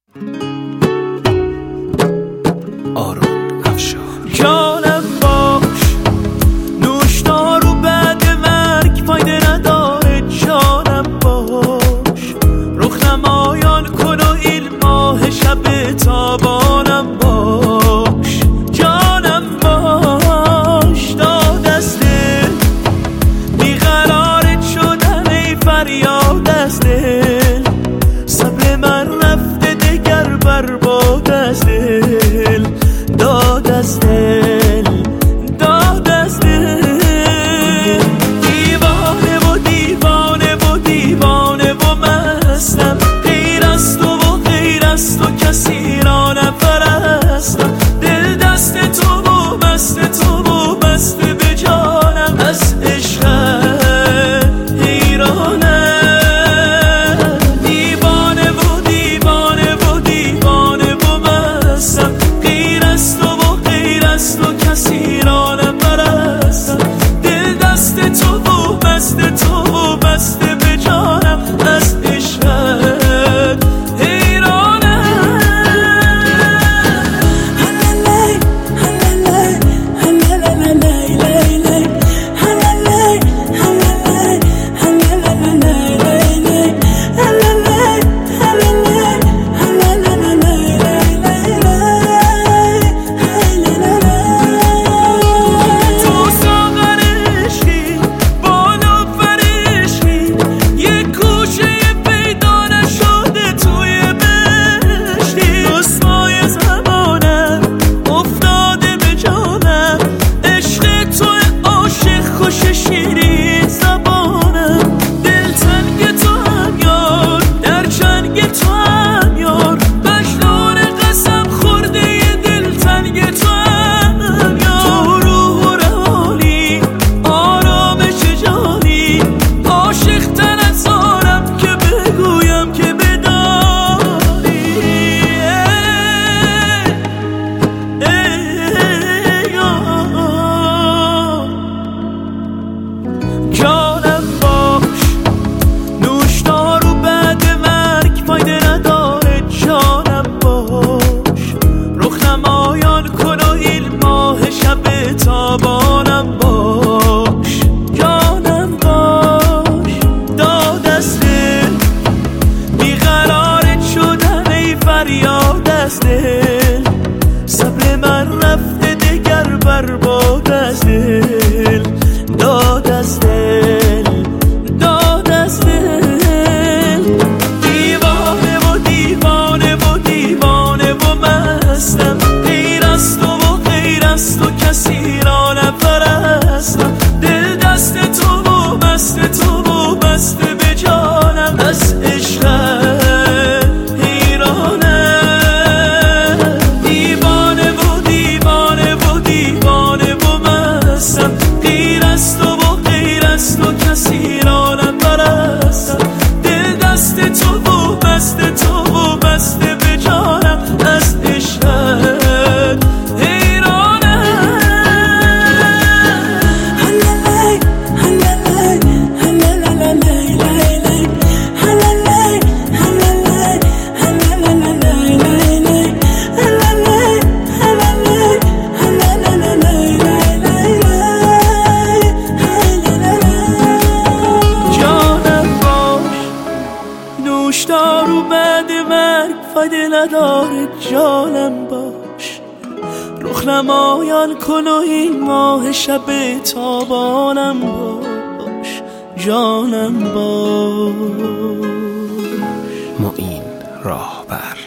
آرون افشار. جانم باش، نوشدار و بعد مرگ فایده نداره. جانم باش، رخ نمایان کن و این ماه شب تابانم باش. جانم باش، داد از دل بیقرارت شدم ای فریاد از دل. صبر من رفته دگر برباد از دل. داد از دل، داد از دل. دیوانه و دیوانه و دیوانه و مستم. غیر از تو و غیر از تو کسی را نپرستم. دل دست تو و مست تو و مست به جانم. از عشقت حیرانم. دیوانه و دیوانه و دیوانه و مستم. غیر از تو و غیر از تو کسی را نپرستم. دل دست تو و مست تو و مست به جانم. از عشقت حیرانم. تو ساغر عشقی، بالا پر عشقی، یه گوشه پیدا نشده توی بهشتی. رسوای زمانم افتاده به جانم. عشق تو عاشق خوش شیرین زبانم. دل تنگ تو هم یار، در چنگ تو هم یار. مجنون قسم خورده ی دل تنگ تو هم یار. تو روح و روانی، آرامش جانی. عاشق تر از آنم که بگویم که بدانی. جانم باش، نوشدار و بعد مرگ فایده نداره. جانم باش، رخ نمایان کن و این ماه شب تابانم باش. جانم باش، داد از دل بیقرارت شدم ای فریاد از دل. صبر من رفته دگر برباد از دل. داد از دل، داد از دل. دیوانه و دیوانه و دیوانه و مستم. غیر از تو و غیر از تو کسی را نپرستم. دل دست تو و مست تو و مست به جانم. از عشقت حیرانم. دیوانه و دیوانه و دیوانه و مستم. غیر از تو و غیر از تو کسی را نپرستم. دل دست تو و مست تو و مست به جانم. از عشقت حیرانم. جانم باش، نوشدار و بعد مرگ فایده نداره. جانم باش، رخ نمایان کن و این ماه شب تابانم باش. جانم باش. معین راهبر.